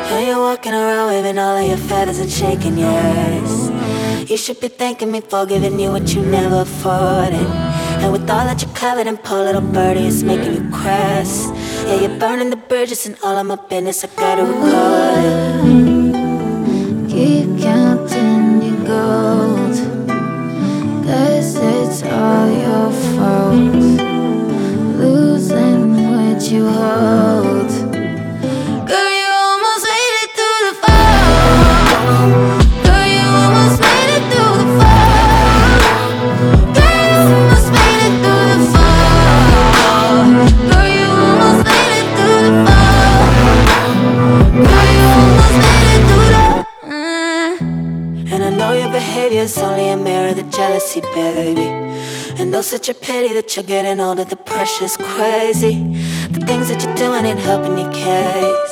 And you're walking around waving all of your feathers and shaking your ass. You should be thanking me for giving you what you never afforded. And with all that you're covered in, poor little birdie, it's making you crass. Yeah, you're burning the bridges and all of my business, I gotta record it. Keep counting your gold, 'cause it's all your fault. Losing what you hold. Girl, you almost made it through the fall. Girl, you almost made it through the fall. Girl, you almost made it through the fall. Girl, you almost made it through the fall. Girl, you almost made it through the And I know your behavior's only a mirror of the jealousy, baby. And though such a pity that you're getting older, the pressure's crazy. The things that you're doing ain't helping your case.